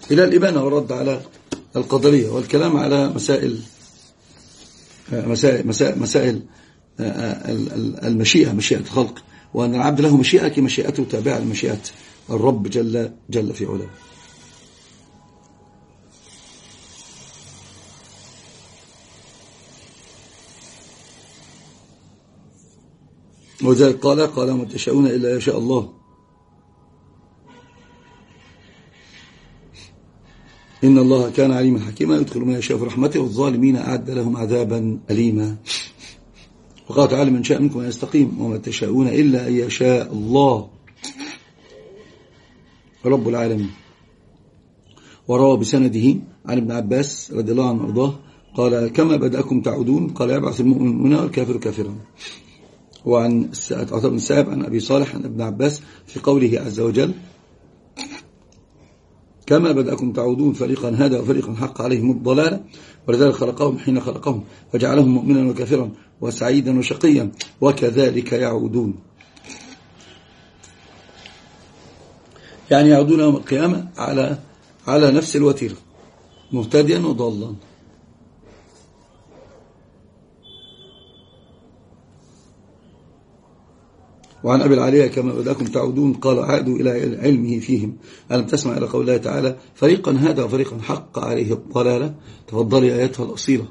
إلى الإبانة والرد على القدرية والكلام على مسائل المشيئة، مشيئة الخلق، وأن العبد له مشيئة كمشيئته تابعة لمشيئة الرب جل في علاه. وذلك قال ما تشاءون إلا يشاء الله، إن الله كان عليما حكيما يدخل من يشاء في رحمته والظالمين أعد لهم عذابا أليما. وقال تعالى من شاء منكم أن يستقيم وما تشاءون إلا أن يشاء الله رب العالمين. وروى بسنده عن ابن عباس رضي الله عنه وارضاه قال كما بدأكم تعودون قال يبعث المؤمن والكافر كافرا. وعن عطاء بن سائب عن أبي صالح عن ابن عباس في قوله عز وجل كما بدأكم تعودون فريقا هذا وفريقا حق عليهم الضلالة ولذلك خلقهم حين خلقهم فجعلهم مؤمنا وكافرا وسعيدا وشقيا وكذلك يعودون، يعني يعودون يوم القيامة على نفس الوتيرة مهتديا وضالا. وعن أبي العالية كما بدأكم تعودون قال عادوا إلى علمه فيهم ألم تسمع إلى قول الله تعالى فريقا هذا وفريقا حق عليه الضلالة. تفضلي آياتها الأصيلة.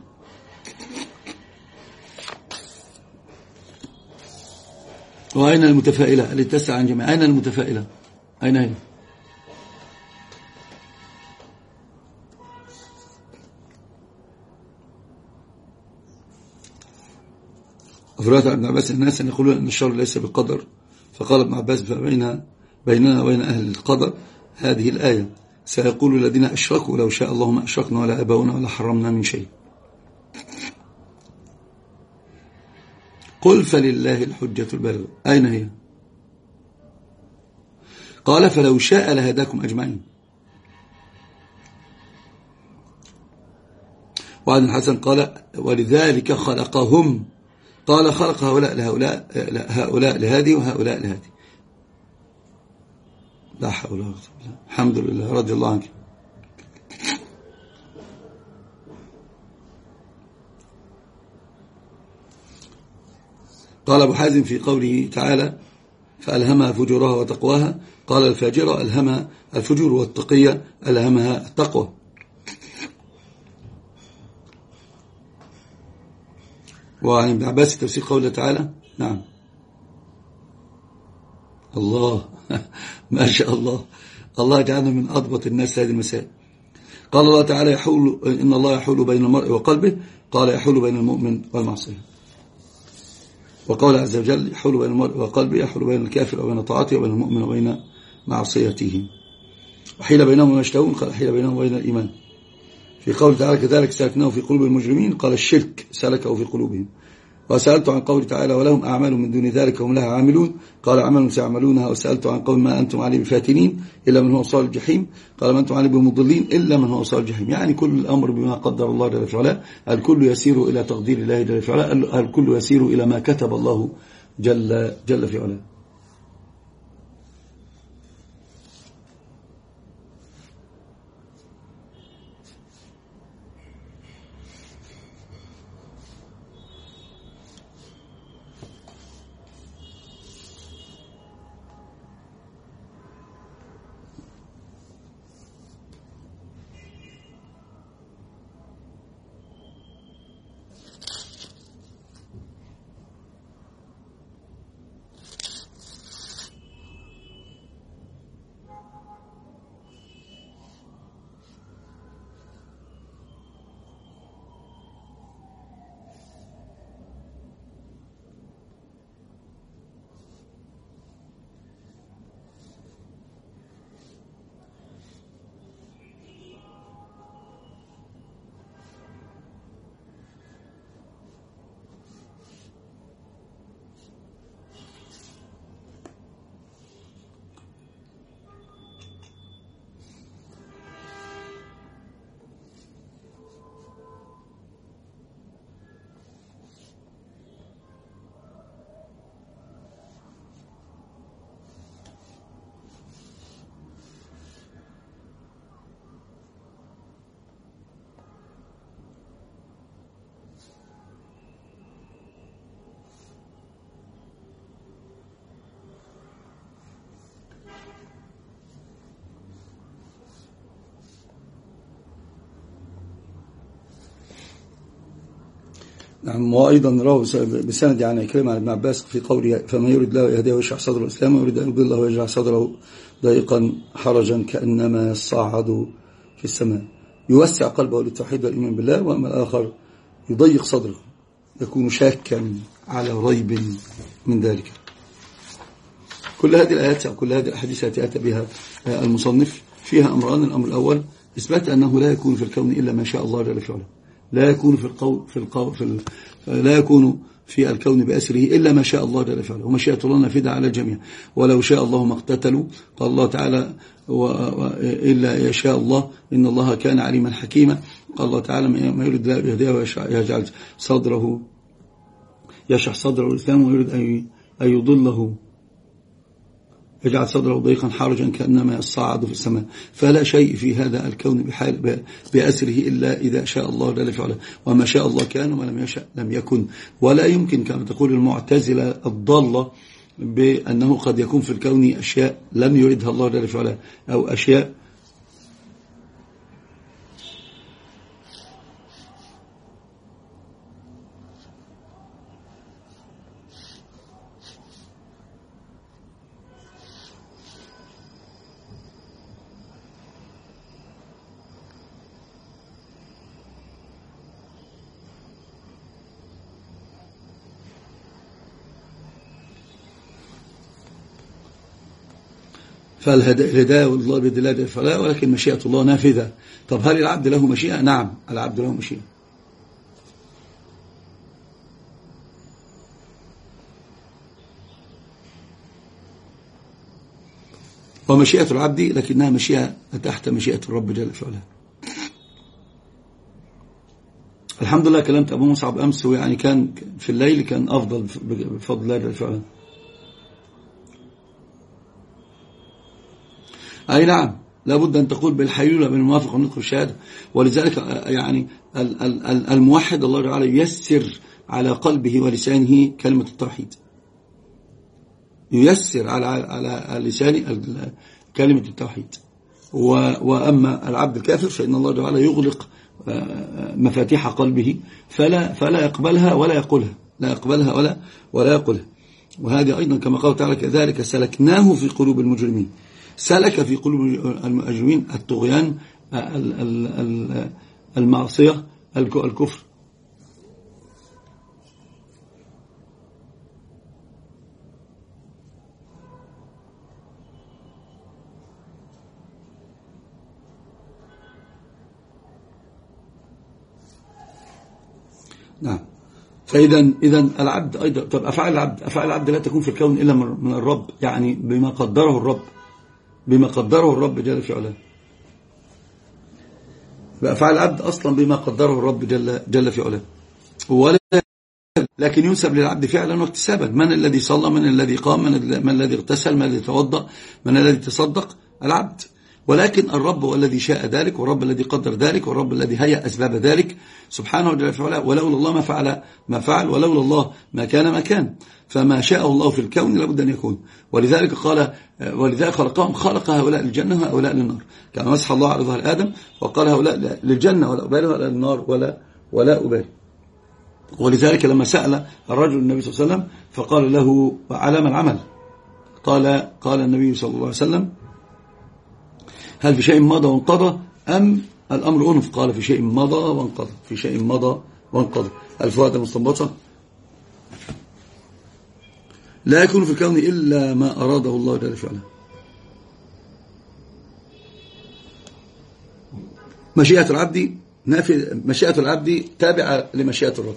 وأين المتفائلة اللي تسعى عن جميع؟ أين المتفائلة؟ أين هي؟ أفراد ابن عباس الناس أن يقولون أن الشر ليس بالقدر، فقال ابن عباس بيننا وبين أهل القدر هذه الآية سيقول الذين أشركوا لو شاء الله ما أشركنا ولا أباؤنا ولا حرمنا من شيء. قل فلله الحجة البالغة. أين هي؟ قال فلو شاء لهداكم أجمعين. وعن الحسن قال ولذلك خلقهم، قال خلق هؤلاء لهذه وهؤلاء لهذه. لا حول ولا قوة إلا بالله. الحمد لله رضي الله عنك. قال أبو حازم في قوله تعالى فألهمها فجورها وتقواها قال الفاجرة ألهمها الفجور والتقية ألهمها التقوى. وعن ابن عباس تفسير قوله تعالى نعم الله ما شاء الله، الله جعلنا من أضبط الناس هذه المسائل. قال الله تعالى إن الله يحول بين المرء وقلبه قال يحول بين المؤمن والمعصية. وقال عز وجل يحول بين المرء وقلبه يحول بين الكافر وبين طاعته وبين المؤمن وبين معصيته. وحيل بينهم وما يشتهون قال حيل بينهم وبين الإيمان. في قول تعالى كذلك سلكناه في قلوب المجرمين قال الشرك سلكه في قلوبهم. وسألت عن قول تعالى ولهم أعمال من دون ذلك هم لها عاملون قال أعمال سيعملونها. وسألت عن قول ما أنتم عليه بفاتنين إلا من هو صال الجحيم قال ما أنتم عليه بمضلين إلا من هو صال الجحيم. يعني كل الأمر بما قدر الله جل في علاه، الكل يسير إلى تقدير الله جل في علاه، الكل يسير إلى ما كتب الله جل في علاه. نعم. وأيضا روى بسند عن عكرمة عن ابن عباس في قوله فما يريد الله يهديه ويشرح صدره الإسلام ويريد أن يضله ويجعل صدره ضيقا حرجا كأنما يصعد في السماء، يوسع قلبه للتوحيد والإيمان بالله، وأما الآخر يضيق صدره يكون شاكا على ريب من ذلك. كل هذه الآيات أو كل هذه الأحاديث التي أتى بها المصنف فيها أمران. الأمر الأول إثبات أنه لا يكون في الكون إلا ما شاء الله جل في علاه، لا يكون في الكون بأسره إلا ما شاء الله جل في علاه، ومشيئة الله نافذة على الجميع. ولو شاء الله ما اقتتلوا، قال الله تعالى إلا يشاء الله إن الله كان عليما حكيما. قال الله تعالى ما يريد الله يهديه ويجعل صدره يشرح صدره الإسلام ويريد أن يضله يجعل صدره ضيقا حرجا كأنما يصعد في السماء. فلا شيء في هذا الكون بأسره إلا إذا شاء الله جل وعلا، وما شاء الله كان وما لم يشاء لم يكن. ولا يمكن كما تقول المعتزلة الضالة بأنه قد يكون في الكون أشياء لم يريدها الله جل وعلا، أو أشياء فالهداية والله بدلالة الفلاح، ولكن مشيئة الله نافذة. طب هل العبد له مشيئة؟ نعم، العبد له مشيئة. ومشيئة العبد لكنها مشيئة تحت مشيئة الرب جل وعلا. الحمد لله كلمت أبو مصعب أمس، ويعني كان في الليل كان أفضل بفضل الله جل وعلا. أي نعم، لابد أن تقول بالحيولة بالموافق ونطق الشهادة. ولذلك يعني الموحد الله تعالى ييسر على قلبه ولسانه كلمة التوحيد، ييسر على لسانه كلمة التوحيد. وأما العبد الكافر فإن الله تعالى يغلق مفاتيح قلبه فلا يقبلها ولا يقولها، لا يقبلها ولا يقولها. وهذه أيضا كما قال تعالى كذلك سلكناه في قلوب المجرمين. سلك في قلوب المجرمين الطغيان، المعصية، الكفر. نعم. فإذا العبد أيضا، طب أفعال العبد لا تكون في الكون إلا من الرب، يعني بما قدره الرب جل في علاه. بأفعال العبد أصلا بما قدره الرب جل في علاه، لكن ينسب للعبد فعلا واكتسابا. من الذي صلى، من الذي قام، من الذي اغتسل، من الذي توضأ، من الذي تصدق؟ العبد. ولكن الرب هو الذي شاء ذلك، والرب الذي قدر ذلك، والرب الذي هيأ أسباب ذلك سبحانه جل وعلا. ولولا الله ما فعل، ولولا الله ما كان. فما شاءه الله في الكون لابد أن يكون. ولذلك خلقهم، خلق هؤلاء للجنة وهؤلاء للنار، كما مسح الله على ظهر آدم وقال هؤلاء للجنة ولا أبالي، ولا للنار ولا أبالي. ولذلك لما سأل الرجل النبي صلى الله عليه وسلم فقال له على ما العمل؟ قال النبي صلى الله عليه وسلم هل في شيء مضى وانقضى أم الأمر أنف؟ قال في شيء مضى وانقضى، في شيء مضى وانقضى. الفوائد المستنبطة: لا يكون في الكون إلا ما أراده الله جل وعلا. مشيئة العبد تابعة لمشيئة الرب،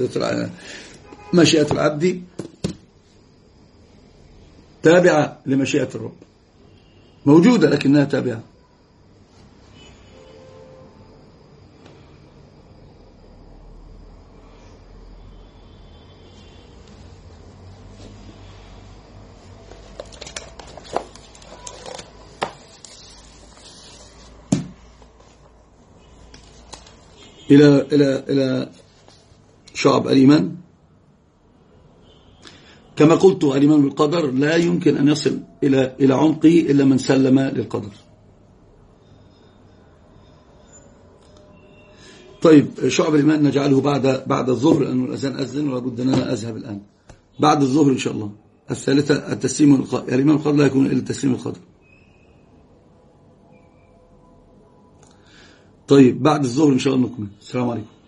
مشيئة العبد تابعة لمشيئة الرب، موجودة لكنها تابعة. إلى شعب الإيمان. كما قلت الإيمان بالقدر لا يمكن أن يصل إلى عمقه إلا من سلم للقدر. طيب شعب الإيمان نجعله بعد الظهر، لأنه الأذان أذن ولابد أن أنا أذهب الآن بعد الظهر إن شاء الله. الثالثة التسليم القدر، الإمام القدر لا يكون إلا التسليم القدر. طيب بعد الظهر إن شاء الله نكمل. السلام عليكم.